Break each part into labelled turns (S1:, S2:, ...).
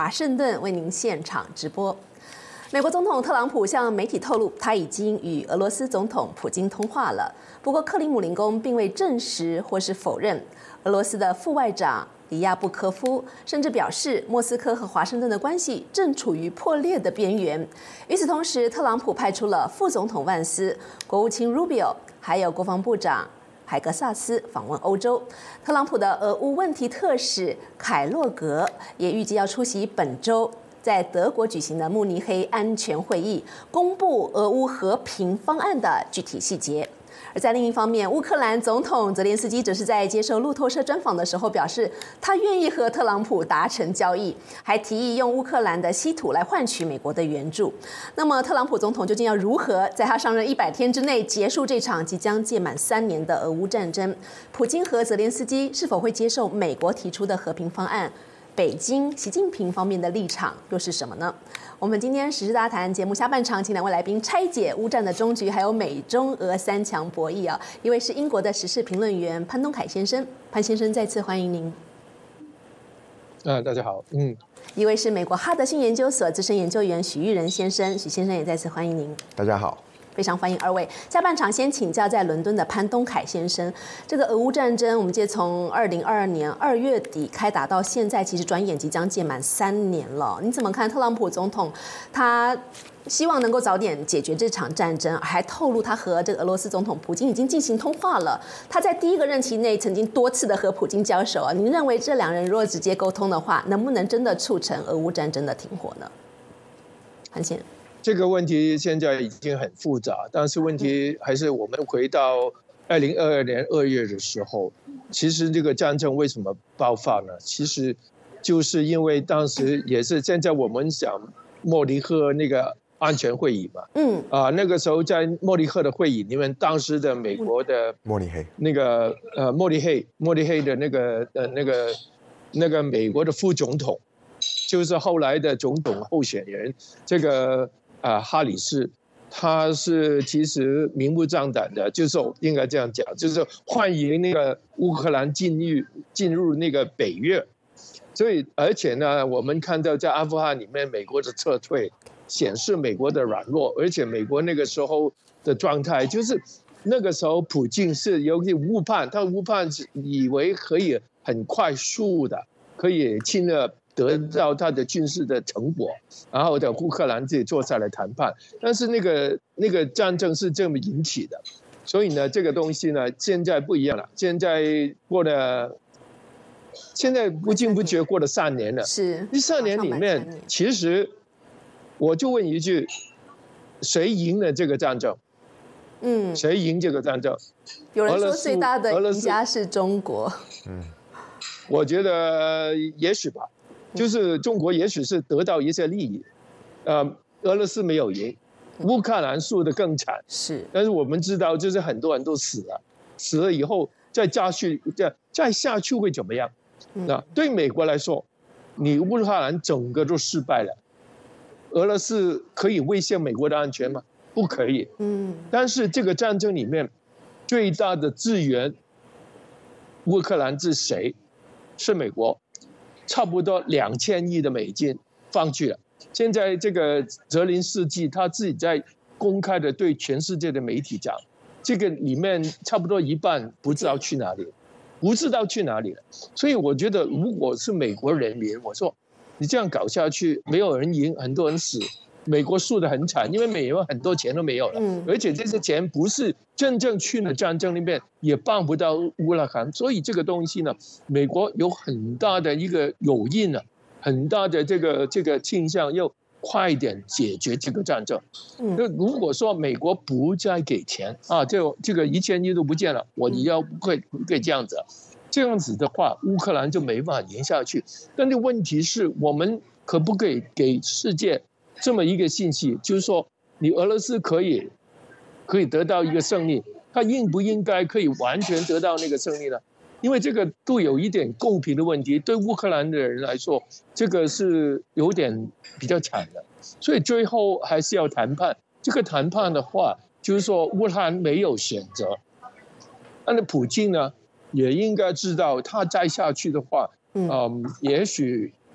S1: 华盛顿为您现场直播。美国总统特朗普向媒体透露，他已经与俄罗斯总统普京通话了。不过，克里姆林宫并未证实或是否认。俄罗斯的副外长里亚布科夫甚至表示，莫斯科和华盛顿的关系正处于破裂的边缘。与此同时，特朗普派出了副总统万斯、国务卿 Rubio， 还有国防部长海格萨斯访问欧洲。特朗普的俄乌问题特使凯洛格也预计要出席本周在德国举行的慕尼黑安全会议，公布俄乌和平方案的具体细节。而在另一方面，乌克兰总统泽连斯基则是在接受路透社专访的时候表示，他愿意和特朗普达成交易，还提议用乌克兰的稀土来换取美国的援助。那么，特朗普总统究竟要如何在他上任100天之内结束这场即将届满3年的俄乌战争？普京和泽连斯基是否会接受美国提出的和平方案？北京习近平方面的立场又是什么呢？我们今天时事大谈节目下半场，请2位来宾拆解乌战的终局，还有美中俄3强博弈啊。一位是英国的时事评论员潘东凯先生，潘先生再次欢迎您。
S2: 大家好。
S1: 一位是美国哈德逊研究所资深研究员许玉仁先生，许先生也再次欢迎您。
S3: 大家好。
S1: 非常欢迎2位。下半场先请教在伦敦的潘东凯先生。这个俄乌战争，我们记得从2022年2月底开打到现在，其实转眼即将届满3年了。你怎么看特朗普总统他希望能够早点解决这场战争，还透露他和这个俄罗斯总统普京已经进行通话了。他在第1个任期内曾经多次的和普京交手啊。您认为这2人如果直接沟通的话，能不能真的促成俄乌战争的停火呢？潘先生。
S2: 这个问题现在已经很复杂，但是问题还是我们回到2022年2月的时候，其实这个战争为什么爆发呢？其实就是因为当时也是现在我们讲慕尼黑那个安全会议嘛，那个时候在慕尼黑的会议里面，当时的美国的
S3: 慕尼黑
S2: 那个慕尼黑的那个美国的副总统，就是后来的总统候选人这个。哈里斯，他是其实明目张胆的，就是应该这样讲，就是欢迎那个乌克兰进入那个北约。所以，而且呢，我们看到在阿富汗里面，美国的撤退显示美国的软弱，而且美国那个时候的状态就是那个时候普京是有点误判，他误判以为可以很快速的可以侵略。得到他的军事的成果，然后的乌克兰自己坐下来谈判，但是那个战争是这么引起的，所以呢，这个东西呢，现在不一样了。现在不经不觉过了3年了。
S1: 是
S2: 这3年里面，其实我就问一句：谁赢了这个战争？谁赢这个战争？
S1: 有人说最大的赢家是中国。
S2: 我觉得也许吧。就是中国也许是得到一些利益，俄罗斯没有赢，乌克兰输得更惨。
S1: 是，
S2: 但是我们知道，就是很多人都死了以后再下去会怎么样？那对美国来说，你乌克兰整个都失败了，俄罗斯可以威胁美国的安全吗？不可以。但是这个战争里面最大的资源，乌克兰是谁？是美国。差不多2000亿的美金放去了。现在这个泽连斯基他自己在公开的对全世界的媒体讲，这个里面差不多一半不知道去哪里了。所以我觉得，如果是美国人民，我说你这样搞下去，没有人赢，很多人死，美国输得很惨，因为美国很多钱都没有了，而且这些钱不是真正去了战争里面，也帮不到乌克兰，所以这个东西呢，美国有很大的一个诱因啊，很大的这个倾向要快一点解决这个战争。那如果说美国不再给钱啊，这个1000亿都不见了，你要不可以这样子，这样子的话，乌克兰就没办法赢下去。但是问题是我们可不可以给世界这么一个信息，就是说，你俄罗斯可以得到一个胜利，他应不应该可以完全得到那个胜利呢？因为这个都有一点公平的问题，对乌克兰的人来说，这个是有点比较惨的，所以最后还是要谈判。这个谈判的话，就是说乌克兰没有选择，那普京呢也应该知道，他再下去的话，也许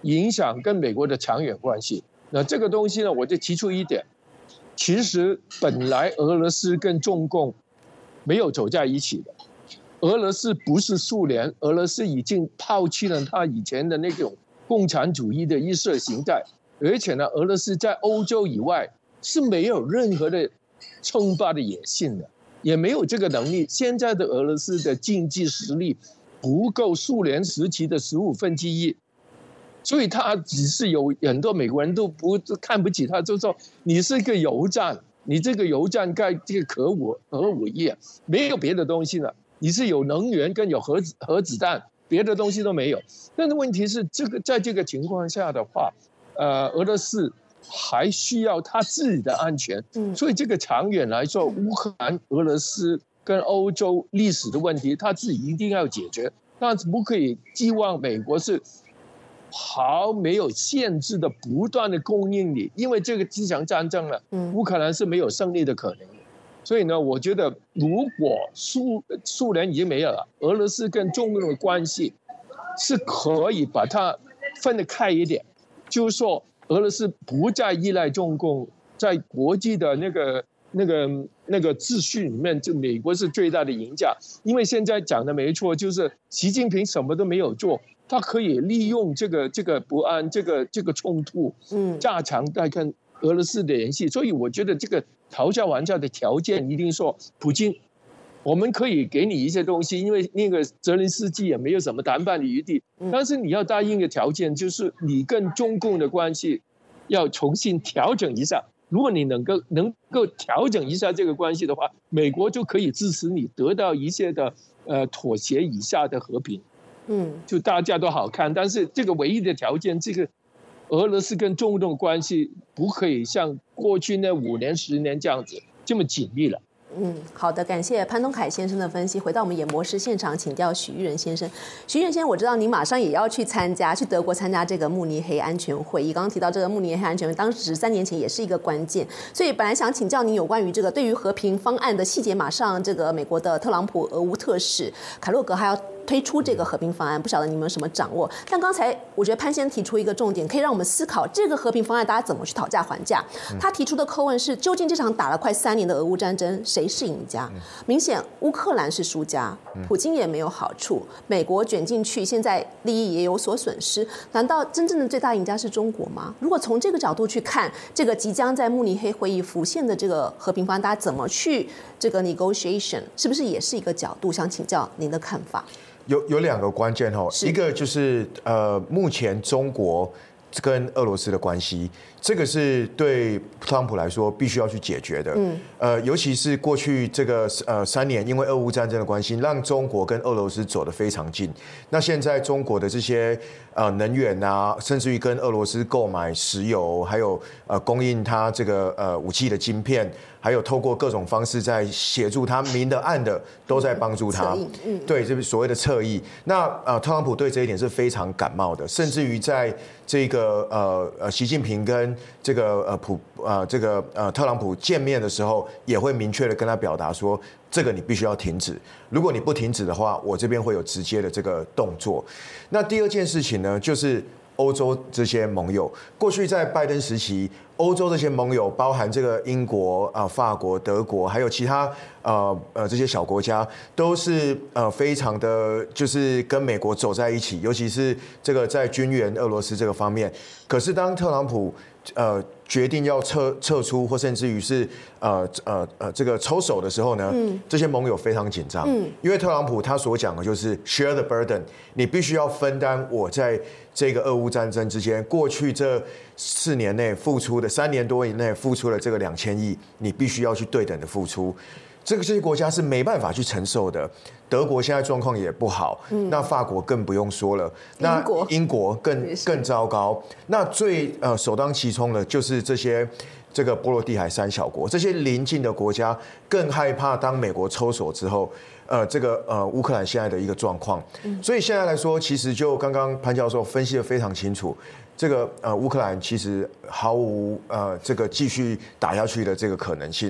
S2: 影响跟美国的长远关系。那这个东西呢，我就提出一点，其实本来俄罗斯跟中共没有走在一起的，俄罗斯不是苏联，俄罗斯已经抛弃了他以前的那种共产主义的意识形态，而且呢，俄罗斯在欧洲以外是没有任何的称霸的野心的，也没有这个能力。现在的俄罗斯的经济实力不够苏联时期的1/15，所以他只是有很多美国人都看不起他，就说你是一个油站，你这个油站盖这个核武业，没有别的东西了。你是有能源跟有核子弹，别的东西都没有。但是问题是，在这个情况下的话，俄罗斯还需要他自己的安全。所以这个长远来说，乌克兰、俄罗斯跟欧洲历史的问题，他自己一定要解决。但是不可以寄望美国是毫没有限制的不断的供应你，因为这个这场战争呢，乌克兰是没有胜利的可能的。所以呢，我觉得如果苏联已经没有了，俄罗斯跟中共的关系是可以把它分得开一点，就是说俄罗斯不再依赖中共，在国际的那个秩序里面，就美国是最大的赢家。因为现在讲的没错，就是习近平什么都没有做，他可以利用这个不安、这个冲突，加强在跟俄罗斯的联系。所以我觉得这个讨价还价的条件一定说，普京，我们可以给你一些东西，因为那个泽连斯基也没有什么谈判的余地，但是你要答应的条件就是你跟中共的关系要重新调整一下。如果你能够调整一下这个关系的话，美国就可以支持你得到一些的妥协以下的和平，就大家都好看。但是这个唯一的条件，这个俄罗斯跟中共关系不可以像过去那5年10年这样子这么紧密了。
S1: 好的，感谢潘东凯先生的分析。回到我们演播室现场，请教许育仁先生。许育仁先生，我知道你马上也要去德国参加这个慕尼黑安全会议。刚刚提到这个慕尼黑安全会，当时3年前也是一个关键，所以本来想请教您有关于这个对于和平方案的细节。马上这个美国的特朗普俄乌特使凯洛格还要推出这个和平方案，不晓得你们有什么掌握？但刚才我觉得潘先生提出一个重点，可以让我们思考这个和平方案大家怎么去讨价还价。他提出的叩问是：究竟这场打了快3年的俄乌战争，谁是赢家？明显乌克兰是输家，普京也没有好处，美国卷进去，现在利益也有所损失。难道真正的最大赢家是中国吗？如果从这个角度去看，这个即将在慕尼黑会议浮现的这个和平方案，大家怎么去这个 negotiation， 是不是也是一个角度？想请教您的看法。
S3: 有2个关键哈，一个就是目前中国跟俄罗斯的关系，这个是对特朗普来说必须要去解决的。尤其是过去这个3年，因为俄乌战争的关系，让中国跟俄罗斯走得非常近。那现在中国的这些能源啊，甚至于跟俄罗斯购买石油，还有供应它这个武器的晶片，还有透过各种方式在协助他，明的暗的都在帮助他。对，这是所谓的侧翼。那特朗普对这一点是非常感冒的，甚至于在这个习近平跟这个特朗普见面的时候，也会明确的跟他表达说，这个你必须要停止。如果你不停止的话，我这边会有直接的这个动作。那第二件事情呢，就是欧洲这些盟友，过去在拜登时期，欧洲这些盟友，包含这个英国、法国、德国，还有其他这些小国家，都是非常的，就是跟美国走在一起，尤其是这个在军援俄罗斯这个方面。可是当特朗普决定要撤出，或甚至于是这个抽手的时候呢，这些盟友非常紧张，因为特朗普他所讲的就是 share the burden， 你必须要分担我在这个俄乌战争之间过去这4年内付出的3年多以内付出的这个2000亿，你必须要去对等的付出。这些国家是没办法去承受的。德国现在状况也不好，那法国更不用说了，那英国更糟糕。那最首当其冲的就是这个波罗的海3小国，这些邻近的国家更害怕当美国抽手之后，这个乌克兰现在的一个状况。所以现在来说，其实就刚刚潘教授分析得非常清楚。这个乌克兰其实毫无这个继续打下去的这个可能性。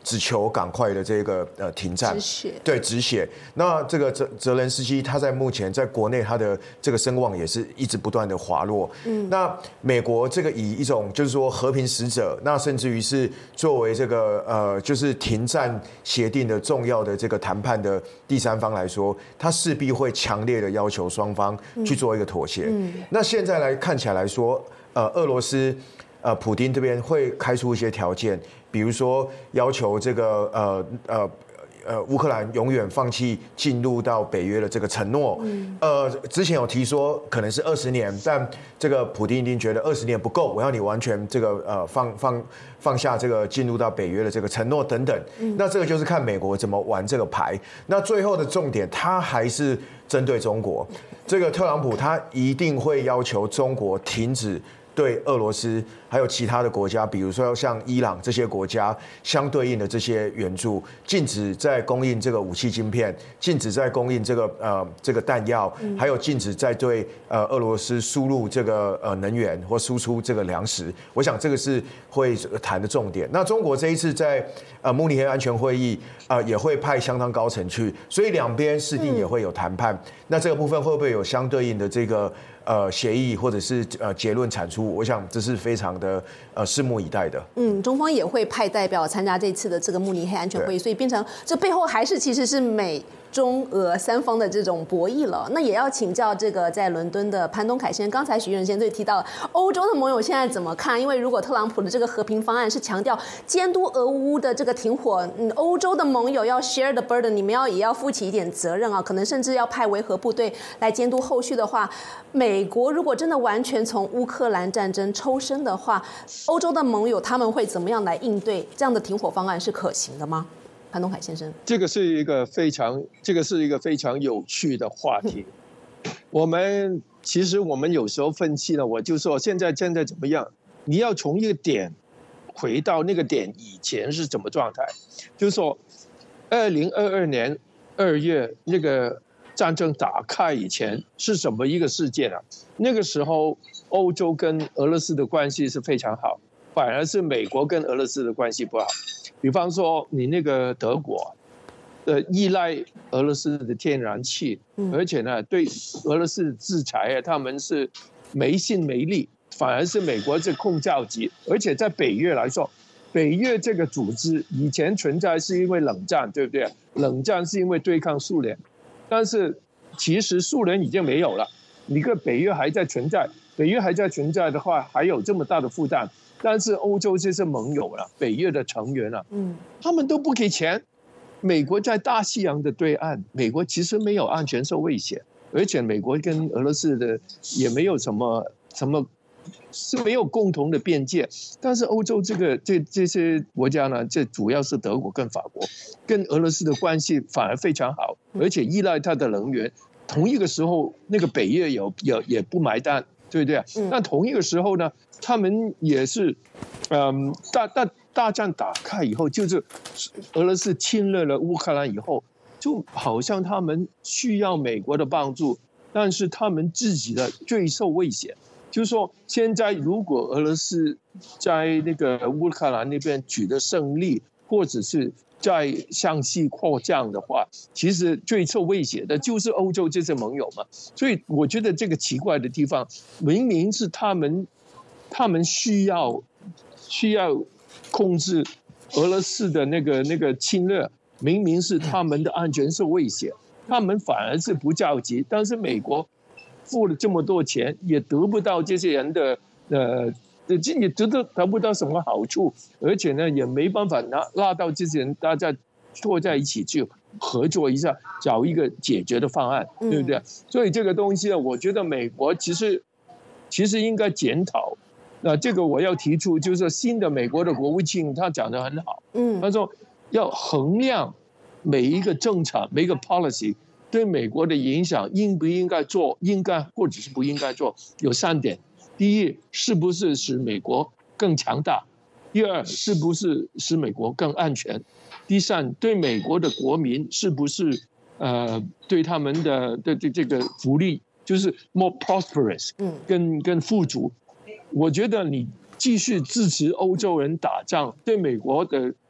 S3: 只求赶快的这个停战，
S1: 止血。
S3: 对，止血。那这个泽连斯基他在目前在国内他的这个声望也是一直不断的滑落。那美国这个以一种就是说和平使者，那甚至于是作为这个就是停战协定的重要的这个谈判的第三方来说，他势必会强烈的要求双方去做一个妥协。那现在看起来来说，俄罗斯普丁这边会开出一些条件，比如说要求这个乌克兰永远放弃进入到北约的这个承诺。之前有提说可能是20年，但这个普丁一定觉得20年不够，我要你完全这个放下这个进入到北约的这个承诺等等。那这个就是看美国怎么玩这个牌。那最后的重点，他还是针对中国。这个特朗普他一定会要求中国停止对俄罗斯还有其他的国家，比如说像伊朗这些国家相对应的这些援助，禁止再供应这个武器晶片，禁止再供应这个弹药，还有禁止再对俄罗斯输入这个能源或输出这个粮食。我想这个是会谈的重点。那中国这一次在慕尼黑安全会议也会派相当高层去，所以两边势必也会有谈判。那这个部分会不会有相对应的这个协议或者是结论产出？我想这是非常的拭目以待的。
S1: 中方也会派代表参加这次的这个慕尼黑安全会议，所以变成这背后还是其实是美中俄三方的这种博弈了。那也要请教这个在伦敦的潘东凯先生，刚才许仁先生提到欧洲的盟友现在怎么看？因为如果特朗普的这个和平方案是强调监督俄乌的这个停火，欧洲的盟友要 share the burden， 你们也要负起一点责任啊，可能甚至要派维和部队来监督后续的话，美国如果真的完全从乌克兰战争抽身的话，欧洲的盟友他们会怎么样来应对？这样的停火方案是可行的吗？潘东凯先生，
S2: 这个是一个非常有趣的话题。其实我们有时候分析呢，我就说现在怎么样？你要从一个点回到那个点以前是怎么状态？就是说，2022年2月那个战争打开以前是什么一个事件啊？那个时候欧洲跟俄罗斯的关系是非常好，反而是美国跟俄罗斯的关系不好。比方说，你那个德国，依赖俄罗斯的天然气，而且呢，对俄罗斯的制裁他们是没心没力，反而是美国是控教级。而且在北约来说，北约这个组织以前存在是因为冷战，对不对？冷战是因为对抗苏联，但是其实苏联已经没有了，你个北约还在存在。北约还在存在的话，还有这么大的负担。但是欧洲这些盟友了，北约的成员了，他们都不给钱。美国在大西洋的对岸，美国其实没有安全受威胁，而且美国跟俄罗斯的也没有什么是没有共同的边界。但是欧洲这些国家呢，这主要是德国跟法国，跟俄罗斯的关系反而非常好，而且依赖它的能源。同一个时候，那个北约也不买单。对不对？但同一个时候呢，他们也是，大战打开以后，就是俄罗斯侵略了乌克兰以后，就好像他们需要美国的帮助，但是他们自己的最受威胁。就是说，现在如果俄罗斯在那个乌克兰那边取得胜利，或者是在向西扩张的话，其实最受威胁的就是欧洲这些盟友嘛。所以我觉得这个奇怪的地方，明明是他们需要控制俄罗斯的那个侵略，明明是他们的安全受威胁，他们反而是不着急。但是美国付了这么多钱，也得不到这些人的也得不到什么好处，而且呢，也没办法拉到这些人大家坐在一起去合作一下，找一个解决的方案，对不对？所以这个东西呢，我觉得美国其实应该检讨。那这个我要提出，就是新的美国的国务卿他讲得很好，他说要衡量每一个政策、每一个 policy 对美国的影响，应不应该做，应该或者是不应该做，有3点。第一，是不是使美国更强大？第二，是不是使美国更安全？第三，对美国的国民是不是对他们的这个福利就是 more prosperous， 更富足？我觉得你继续支持欧洲人打仗，对美国的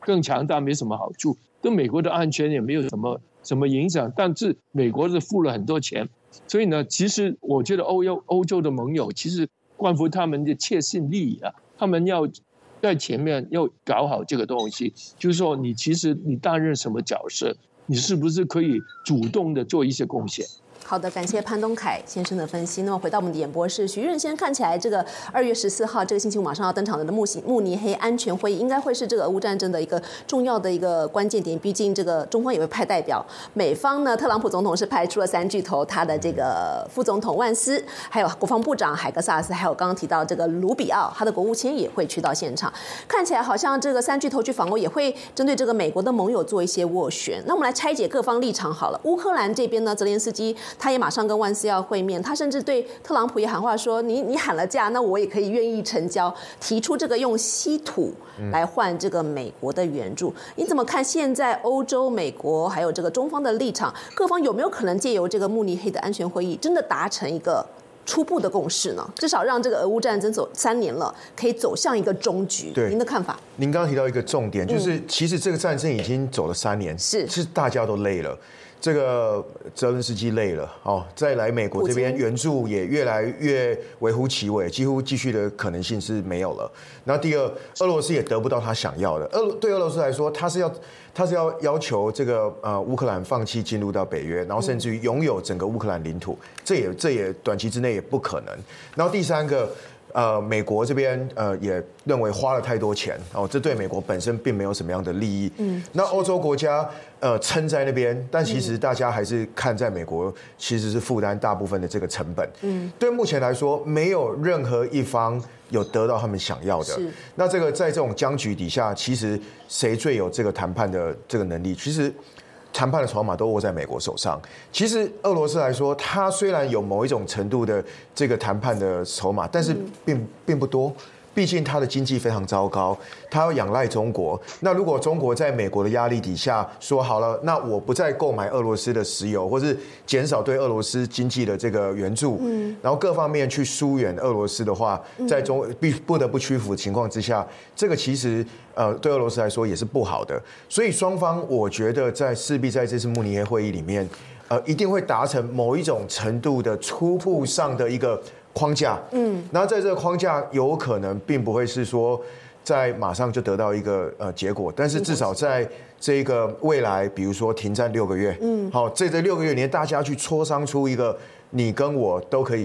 S2: 更强大没什么好处，对美国的安全也没有什么影响。但是美国是付了很多钱，所以呢，其实我觉得欧洲的盟友其实关乎他们的切身利益啊，他们要在前面要搞好这个东西，就是说其实你担任什么角色，你是不是可以主动的做一些贡献。
S1: 好的，感谢潘东凯先生的分析。那么回到我们的演播室，许润先看起来这个2月14号这个星期五马上要登场的慕尼黑安全会议，应该会是这个俄乌战争的一个重要的一个关键点。毕竟这个中方也会派代表，美方呢，特朗普总统是派出了3巨头，他的这个副总统万斯，还有国防部长海格萨斯，还有刚刚提到这个卢比奥，他的国务卿也会去到现场。看起来好像这个3巨头去访欧，也会针对这个美国的盟友做一些斡旋。那我们来拆解各方立场好了。乌克兰这边呢，泽连斯基他也马上跟万斯要会面，他甚至对特朗普也喊话说：“你喊了价，那我也可以愿意成交，提出这个用稀土来换这个美国的援助。”你怎么看现在欧洲、美国还有这个中方的立场？各方有没有可能借由这个慕尼黑的安全会议，真的达成一个初步的共识呢？至少让这个俄乌战争走3年了，可以走向一个终局。
S3: 对，
S1: 您的看法？
S3: 您刚刚提到一个重点，就是其实这个战争已经走了3年，是大家都累了。这个泽连斯基累了哦，再来美国这边援助也越来越微乎其微，几乎继续的可能性是没有了。然后第二，俄罗斯也得不到他想要的。对俄罗斯来说，他是要求这个乌克兰放弃进入到北约，然后甚至于拥有整个乌克兰领土，这也短期之内也不可能。然后第三个。美国这边也认为花了太多钱哦，这对美国本身并没有什么样的利益。那欧洲国家撑在那边，但其实大家还是看在美国其实是负担大部分的这个成本。对目前来说，没有任何一方有得到他们想要的。那这个在这种僵局底下，其实谁最有这个谈判的这个能力？其实。谈判的筹码都握在美国手上。其实俄罗斯来说，它虽然有某一种程度的这个谈判的筹码，但是并不多。毕竟它的经济非常糟糕，它要仰赖中国。那如果中国在美国的压力底下说好了，那我不再购买俄罗斯的石油，或是减少对俄罗斯经济的这个援助，然后各方面去疏远俄罗斯的话，在不得不屈服的情况之下，这个其实对俄罗斯来说也是不好的。所以双方我觉得势必在这次慕尼黑会议里面，一定会达成某一种程度的初步上的一个。框架，然后在这个框架有可能并不会是说在马上就得到一个结果，但是至少在这个未来，比如说停战6个月，好，这6个月里面大家去磋商出一个你跟我都可以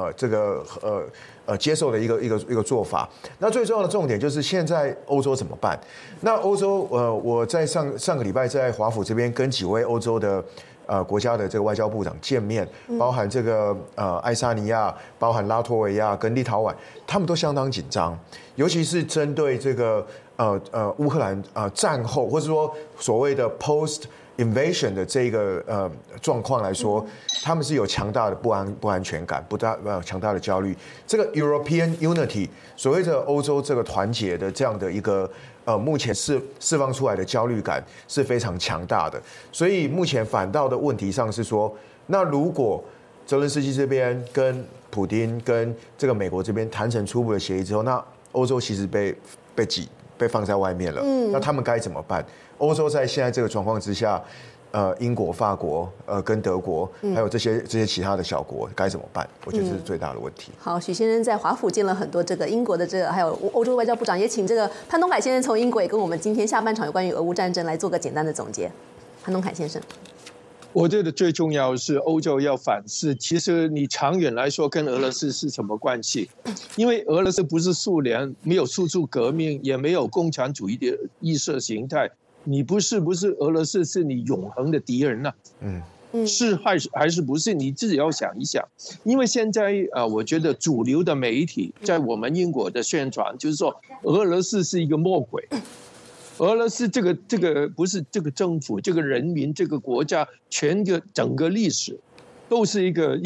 S3: 接受的一个做法。那最重要的重点就是现在欧洲怎么办？那欧洲我在上个礼拜在华府这边跟几位欧洲的。国家的这个外交部长见面，包含这个爱沙尼亚、包含拉脱维亚跟立陶宛，他们都相当紧张，尤其是针对这个乌克兰战后或者说所谓的 post invasion 的这个状况来说，他们是有强大的不安全感，强大的焦虑。这个 European Unity 所谓的欧洲这个团结的这样的一个。目前释放出来的焦虑感是非常强大的，所以目前反倒的问题上是说，那如果泽连斯基这边跟普丁跟这个美国这边谈成初步的协议之后，那欧洲其实被放在外面了，那他们该怎么办？欧洲在现在这个状况之下。英国、法国、跟德国，还有这些其他的小国该怎么办？我觉得这是最大的问题。
S1: 好，许先生在华府见了很多这个英国的还有欧洲外交部长，也请这个潘东凯先生从英国也跟我们今天下半场有关于俄乌战争来做个简单的总结。潘东凯先生，
S2: 我觉得最重要是欧洲要反思，其实你长远来说跟俄罗斯是什么关系？因为俄罗斯不是苏联，没有输出革命，也没有共产主义的意识形态。你不是俄罗斯是你永恒的敌人呐？是还是不是？你自己要想一想。因为现在我觉得主流的媒体在我们英国的宣传就是说俄罗斯是一个魔鬼，俄罗斯这个不是这个政府、这个人民、这个国家整个历史都是一个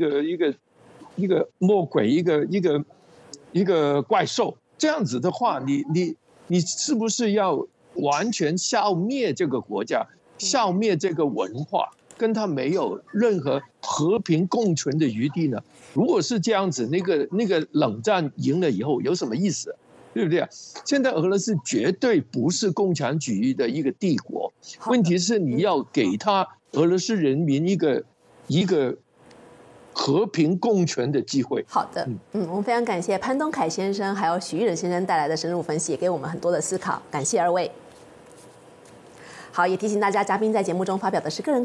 S2: 魔鬼，一个怪兽。这样子的话，你是不是要？完全消灭这个国家，消灭这个文化，跟他没有任何和平共存的余地呢？如果是这样子，那个冷战赢了以后有什么意思？ 对不对啊？现在俄罗斯绝对不是共产主义的一个帝国，问题是你要给他俄罗斯人民一个和平共存的机会。
S1: 好的，我们非常感谢潘东凯先生还有许玉仁先生带来的深入分析，也给我们很多的思考，感谢二位。好，也提醒大家，嘉宾在节目中发表的是个人